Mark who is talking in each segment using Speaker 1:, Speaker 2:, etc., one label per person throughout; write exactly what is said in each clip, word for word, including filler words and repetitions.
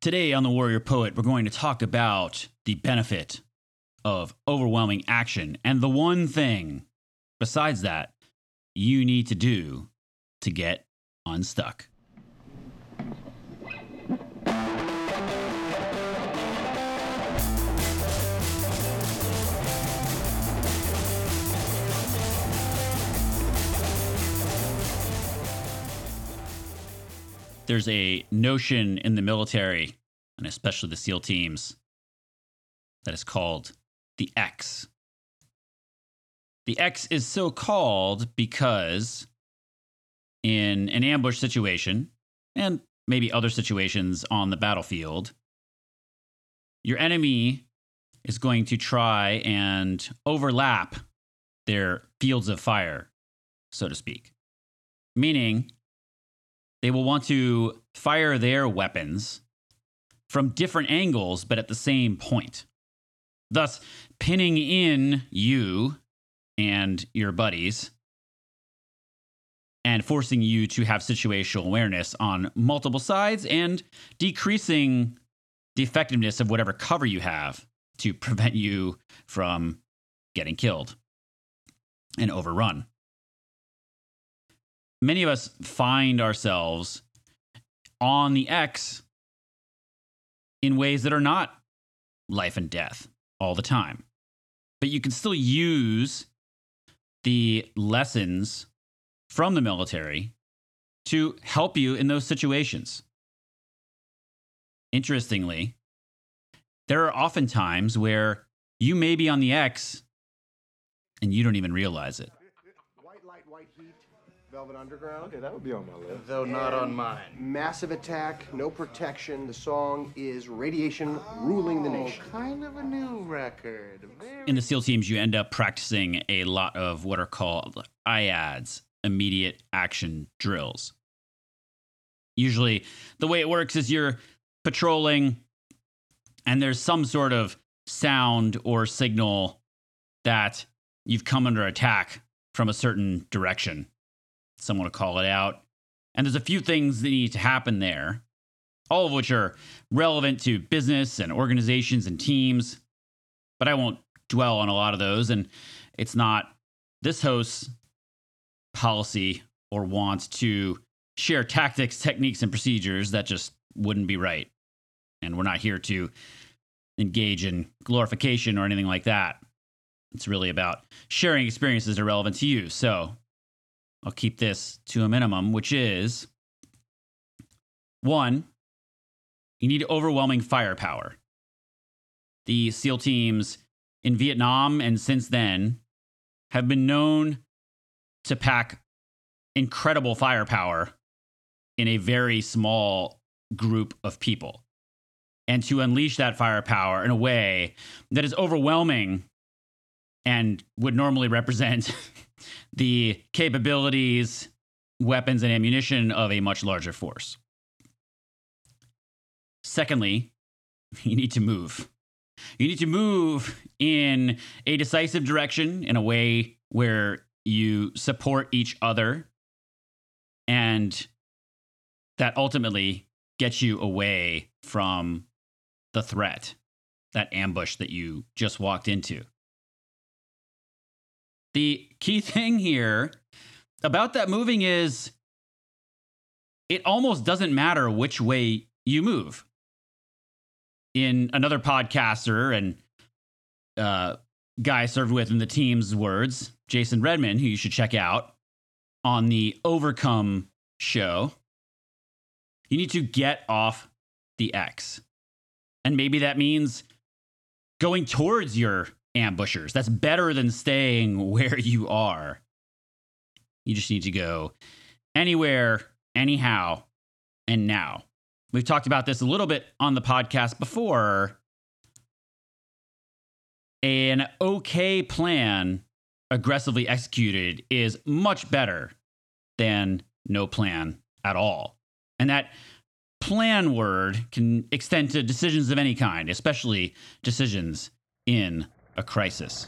Speaker 1: Today on The Warrior Poet, we're going to talk about the benefit of overwhelming action and the one thing, besides that, you need to do to get unstuck. There's a notion in the military, and especially the SEAL teams, that is called the X. The X is so called because in an ambush situation, and maybe other situations on the battlefield, your enemy is going to try and overlap their fields of fire, so to speak. Meaning, they will want to fire their weapons from different angles, but at the same point, thus pinning in you and your buddies and forcing you to have situational awareness on multiple sides and decreasing the effectiveness of whatever cover you have to prevent you from getting killed and overrun. Many of us find ourselves on the X in ways that are not life and death all the time. But you can still use the lessons from the military to help you in those situations. Interestingly, there are often times where you may be on the X and you don't even realize it.
Speaker 2: White Light, White Heat, Velvet Underground.
Speaker 3: Okay, that would be on my list.
Speaker 4: Though not on mine.
Speaker 2: Massive Attack, No Protection. The song is Radiation Ruling the Nation.
Speaker 4: Oh, kind of a new record. Very...
Speaker 1: In the SEAL teams, you end up practicing a lot of what are called I A Ds, immediate action drills. Usually, the way it works is you're patrolling, and there's some sort of sound or signal that you've come under attack from a certain direction. Someone will call it out. And there's a few things that need to happen there, all of which are relevant to business and organizations and teams. But I won't dwell on a lot of those. And it's not this host's policy or want to share tactics, techniques, and procedures. That just wouldn't be right. And we're not here to engage in glorification or anything like that. It's really about sharing experiences that are relevant to you. So I'll keep this to a minimum, which is, one, you need overwhelming firepower. The SEAL teams in Vietnam and since then have been known to pack incredible firepower in a very small group of people and to unleash that firepower in a way that is overwhelming and would normally represent the capabilities, weapons, and ammunition of a much larger force. Secondly, you need to move. You need to move in a decisive direction in a way where you support each other, and that ultimately gets you away from the threat, that ambush that you just walked into. The key thing here about that moving is it almost doesn't matter which way you move. In another podcaster and uh, guy I served with in the team's words, Jason Redman, who you should check out on the Overcome show, you need to get off the X. And maybe that means going towards your ambushers. That's better than staying where you are. You just need to go anywhere, anyhow, and now. We've talked about this a little bit on the podcast before. An okay plan, aggressively executed, is much better than no plan at all. And that plan word can extend to decisions of any kind, especially decisions in a crisis.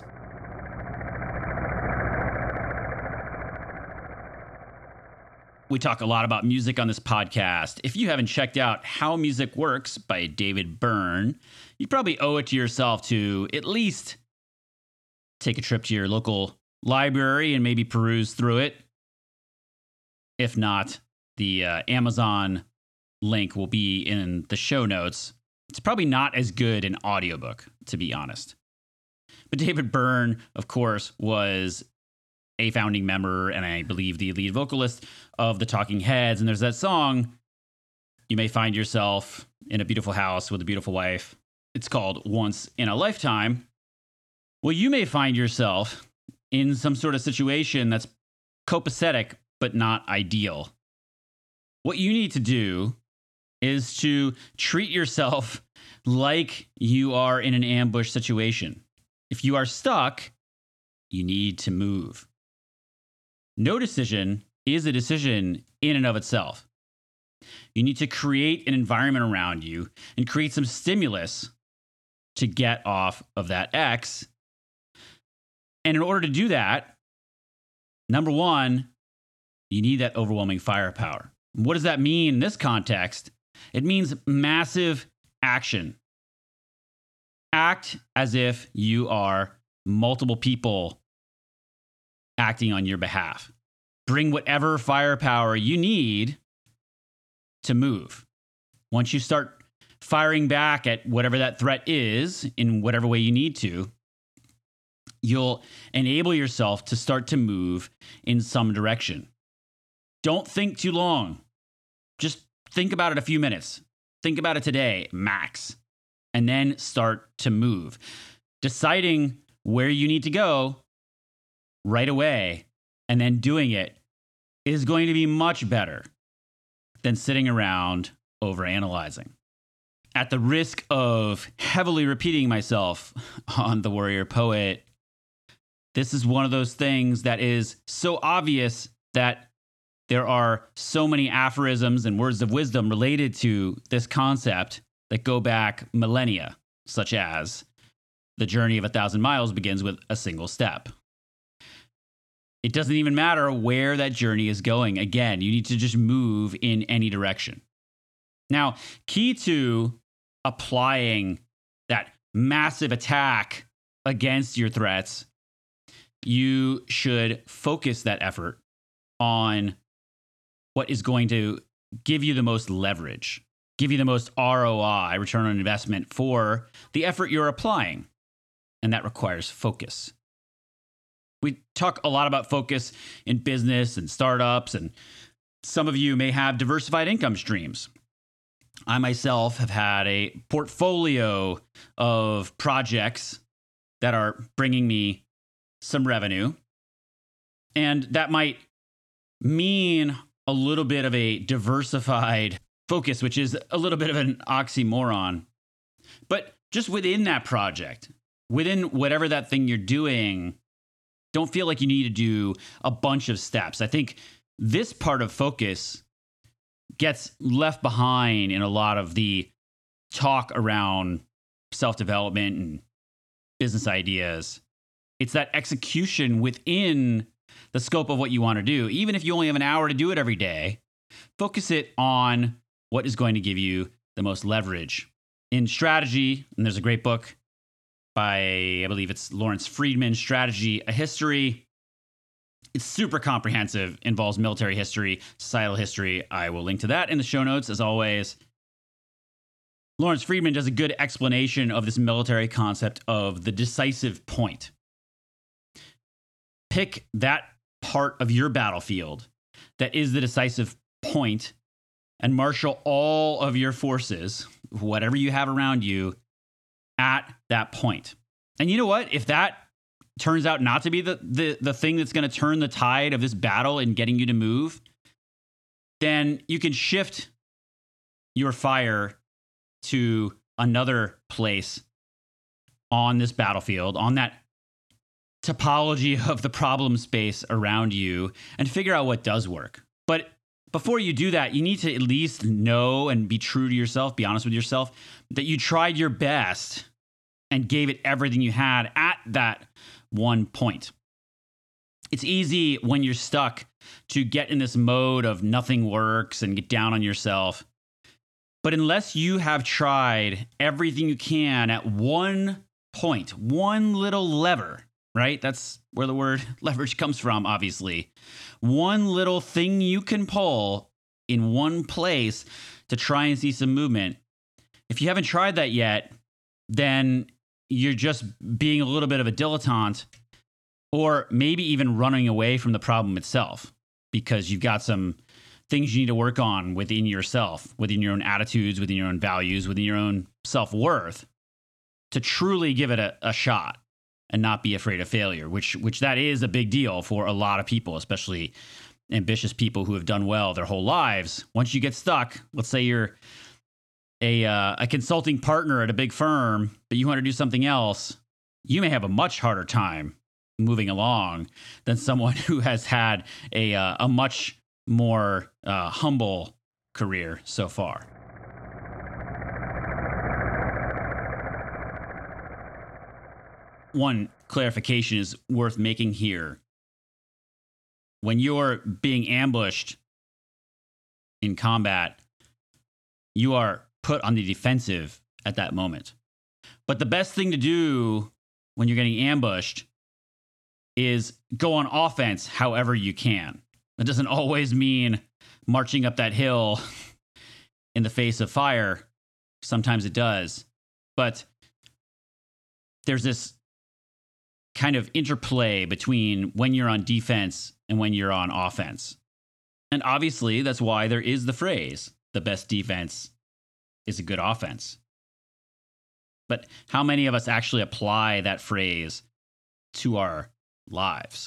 Speaker 1: We talk a lot about music on this podcast. If you haven't checked out How Music Works by David Byrne, you probably owe it to yourself to at least take a trip to your local library and maybe peruse through it. If not, the uh, Amazon link will be in the show notes. It's probably not as good an audiobook, to be honest. But David Byrne, of course, was a founding member and I believe the lead vocalist of the Talking Heads. And there's that song, You May Find Yourself in a Beautiful House with a Beautiful Wife. It's called Once in a Lifetime. Well, you may find yourself in some sort of situation that's copacetic, but not ideal. What you need to do is to treat yourself like you are in an ambush situation. If you are stuck, you need to move. No decision is a decision in and of itself. You need to create an environment around you and create some stimulus to get off of that X. And in order to do that, number one, you need that overwhelming firepower. What does that mean in this context? It means massive action. Act as if you are multiple people acting on your behalf. Bring whatever firepower you need to move. Once you start firing back at whatever that threat is, in whatever way you need to, you'll enable yourself to start to move in some direction. Don't think too long. Just think about it a few minutes. Think about it today, max. And then start to move. Deciding where you need to go right away and then doing it is going to be much better than sitting around overanalyzing. At the risk of heavily repeating myself on The Warrior Poet, this is one of those things that is so obvious that there are so many aphorisms and words of wisdom related to this concept that go back millennia, such as the journey of a thousand miles begins with a single step. It doesn't even matter where that journey is going. Again, you need to just move in any direction. Now, key to applying that massive attack against your threats, you should focus that effort on what is going to give you the most leverage, give you the most R O I, return on investment, for the effort you're applying. And that requires focus. We talk a lot about focus in business and startups, and some of you may have diversified income streams. I myself have had a portfolio of projects that are bringing me some revenue, and that might mean a little bit of a diversified focus, which is a little bit of an oxymoron. But just within that project, within whatever that thing you're doing, don't feel like you need to do a bunch of steps. I think this part of focus gets left behind in a lot of the talk around self-development and business ideas. It's that execution within the scope of what you want to do. Even if you only have an hour to do it every day, focus it on what is going to give you the most leverage. In strategy, and there's a great book by, I believe it's Lawrence Friedman, Strategy, A History. It's super comprehensive, involves military history, societal history. I will link to that in the show notes, as always. Lawrence Friedman does a good explanation of this military concept of the decisive point. Pick that part of your battlefield that is the decisive point and marshal all of your forces, whatever you have around you, at that point. And you know what? If that turns out not to be the, the, the thing that's going to turn the tide of this battle and getting you to move, then you can shift your fire to another place on this battlefield, on that topology of the problem space around you, and figure out what does work. But before you do that, you need to at least know and be true to yourself, be honest with yourself, that you tried your best and gave it everything you had at that one point. It's easy when you're stuck to get in this mode of nothing works and get down on yourself. But unless you have tried everything you can at one point, one little lever, right? That's where the word leverage comes from, obviously. One little thing you can pull in one place to try and see some movement. If you haven't tried that yet, then you're just being a little bit of a dilettante, or maybe even running away from the problem itself because you've got some things you need to work on within yourself, within your own attitudes, within your own values, within your own self-worth, to truly give it a, a shot and not be afraid of failure, which which that is a big deal for a lot of people, especially ambitious people who have done well their whole lives. Once you get stuck, let's say you're a uh, a consulting partner at a big firm, but you want to do something else, you may have a much harder time moving along than someone who has had a uh, a much more uh, humble career so far. One clarification is worth making here. When you're being ambushed in combat, you are put on the defensive at that moment. But the best thing to do when you're getting ambushed is go on offense however you can. That doesn't always mean marching up that hill in the face of fire. Sometimes it does. But there's this kind of interplay between when you're on defense and when you're on offense. And obviously, that's why there is the phrase, the best defense is a good offense. But how many of us actually apply that phrase to our lives?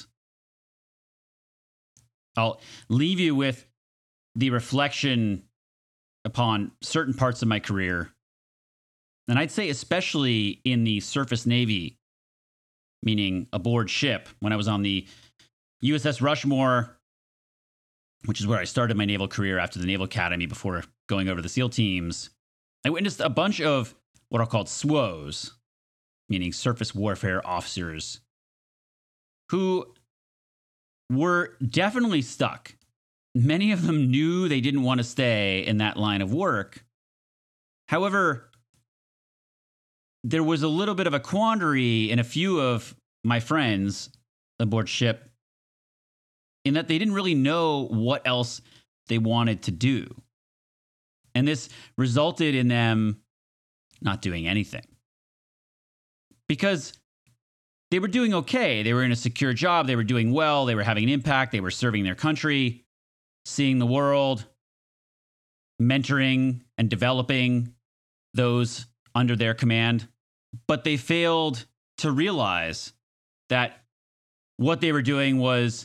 Speaker 1: I'll leave you with the reflection upon certain parts of my career. And I'd say especially in the surface Navy, meaning aboard ship, when I was on the U S S Rushmore, which is where I started my naval career after the Naval Academy before going over to the SEAL teams. I witnessed a bunch of what are called S W Os, meaning surface warfare officers, who were definitely stuck. Many of them knew they didn't want to stay in that line of work. However, there was a little bit of a quandary in a few of my friends aboard ship in that they didn't really know what else they wanted to do. And this resulted in them not doing anything. Because they were doing okay. They were in a secure job. They were doing well. They were having an impact. They were serving their country, seeing the world, mentoring and developing those under their command. But they failed to realize that what they were doing was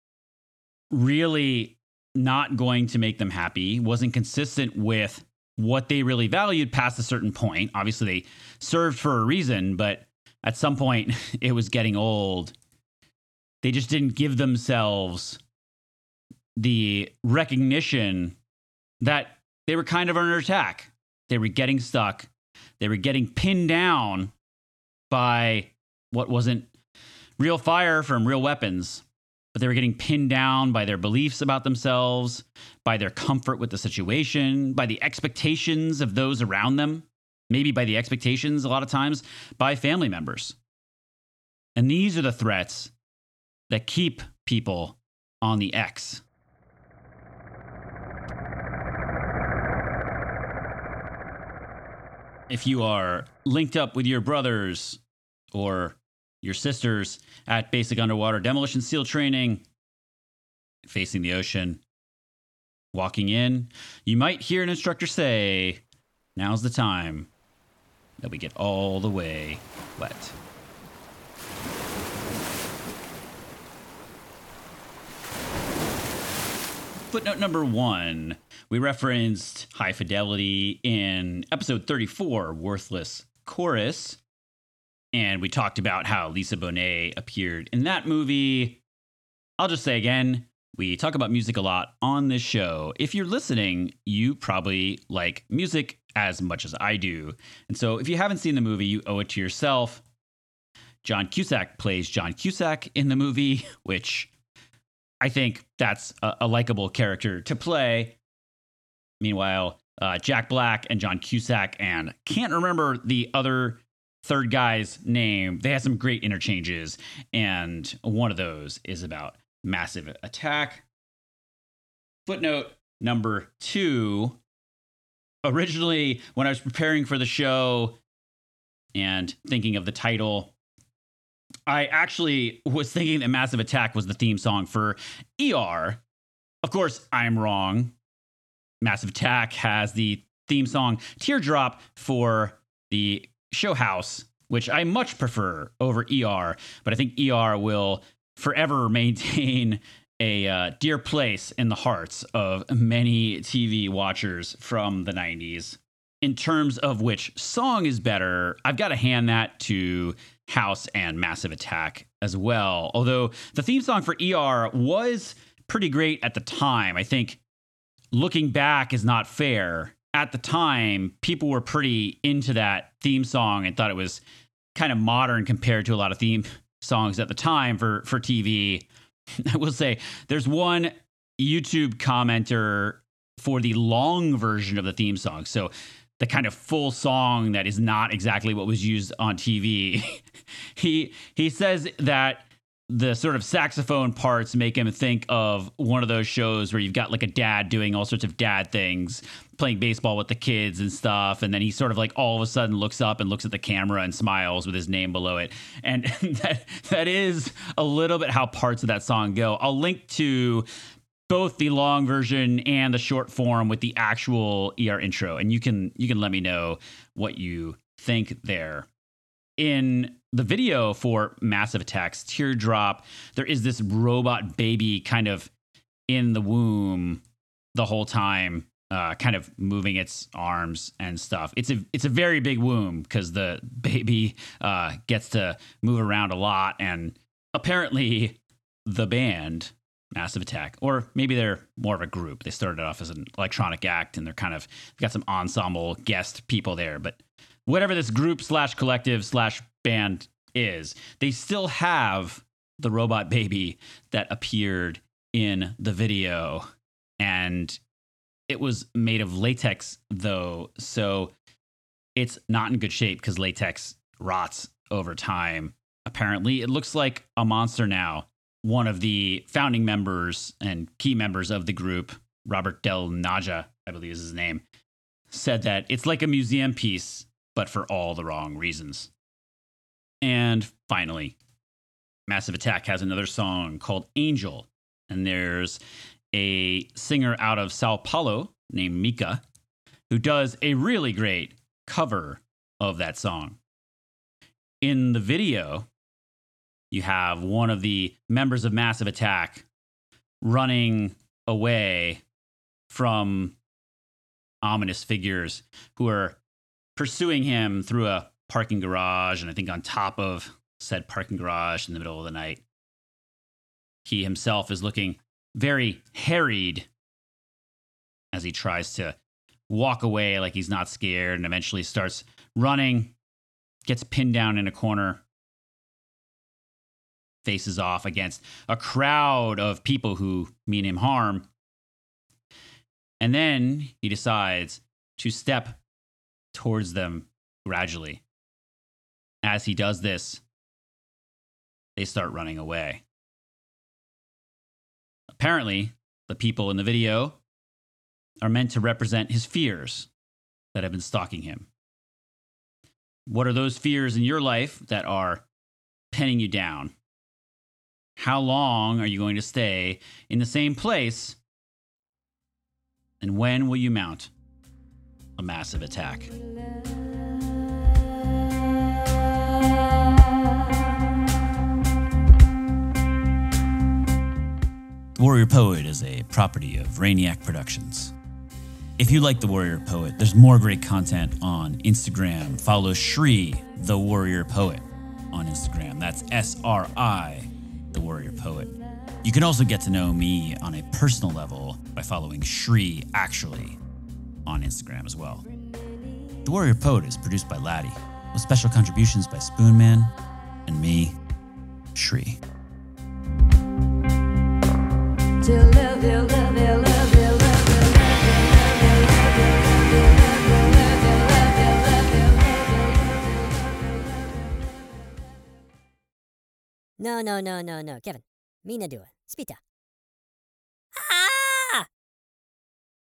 Speaker 1: really not going to make them happy, wasn't consistent with what they really valued past a certain point. Obviously, they served for a reason, but at some point, it was getting old. They just didn't give themselves the recognition that they were kind of under attack. They were getting stuck. They were getting pinned down by what wasn't real fire from real weapons, but they were getting pinned down by their beliefs about themselves, by their comfort with the situation, by the expectations of those around them. Maybe by the expectations, a lot of times, by family members. And these are the threats that keep people on the X. If you are linked up with your brothers or your sisters at basic underwater demolition SEAL training, facing the ocean, walking in, you might hear an instructor say, "Now's the time that we get all the way wet." Footnote number one, we referenced High Fidelity in episode thirty-four, Worthless Chorus, and we talked about how Lisa Bonet appeared in that movie. I'll just say again, we talk about music a lot on this show. If you're listening, you probably like music as much as I do. And so if you haven't seen the movie, you owe it to yourself John Cusack plays John Cusack in the movie, which I think that's a, a likable character to play. Meanwhile, uh, Jack Black and John Cusack, and can't remember the other third guy's name. They had some great interchanges, and one of those is about Massive Attack. Footnote number two. Originally, when I was preparing for the show and thinking of the title, I actually was thinking that Massive Attack was the theme song for E R. Of course, I'm wrong. Massive Attack has the theme song Teardrop for the show House, which I much prefer over E R, but I think E R will forever maintain a uh, dear place in the hearts of many T V watchers from the nineties. In terms of which song is better, I've got to hand that to House and Massive Attack as well. Although the theme song for E R was pretty great at the time. I think looking back is not fair. At the time, people were pretty into that theme song and thought it was kind of modern compared to a lot of theme songs at the time for, for T V. I will say there's one YouTube commenter for the long version of the theme song. So the kind of full song that is not exactly what was used on T V. he he says that the sort of saxophone parts make him think of one of those shows where you've got like a dad doing all sorts of dad things, playing baseball with the kids and stuff. And then he sort of like all of a sudden looks up and looks at the camera and smiles with his name below it. And that that is a little bit how parts of that song go. I'll link to both the long version and the short form with the actual E R intro. And you can you can let me know what you think there. In the video for Massive Attack's Teardrop, there is this robot baby kind of in the womb the whole time, uh, kind of moving its arms and stuff. It's a it's a very big womb because the baby uh, gets to move around a lot. And apparently the band Massive Attack, or maybe they're more of a group. They started off as an electronic act and they're kind of got some ensemble guest people there. But whatever this group slash collective slash band is, they still have the robot baby that appeared in the video. And it was made of latex, though. So it's not in good shape because latex rots over time. Apparently, it looks like a monster now. One of the founding members and key members of the group, Robert Del Naja, I believe is his name, said that it's like a museum piece, but for all the wrong reasons. And finally, Massive Attack has another song called Angel. And there's a singer out of Sao Paulo named Mika who does a really great cover of that song. In the video, you have one of the members of Massive Attack running away from ominous figures who are pursuing him through a parking garage, and I think on top of said parking garage in the middle of the night. He himself is looking very harried as he tries to walk away like he's not scared, and eventually starts running, gets pinned down in a corner, faces off against a crowd of people who mean him harm. And then he decides to step towards them gradually. As he does this, they start running away. Apparently, the people in the video are meant to represent his fears that have been stalking him. What are those fears in your life that are pinning you down? How long are you going to stay in the same place? And when will you mount a massive attack? Warrior Poet is a property of Rainiac Productions. If you like The Warrior Poet, there's more great content on Instagram. Follow Shri, The Warrior Poet, on Instagram. That's S R I, The Warrior Poet. You can also get to know me on a personal level by following Shri Actually on Instagram as well. The Warrior Poet is produced by Laddie, with special contributions by Spoonman, And me, Shri.
Speaker 3: No, no, no, no, no. Kevin, mi na dua. Spita.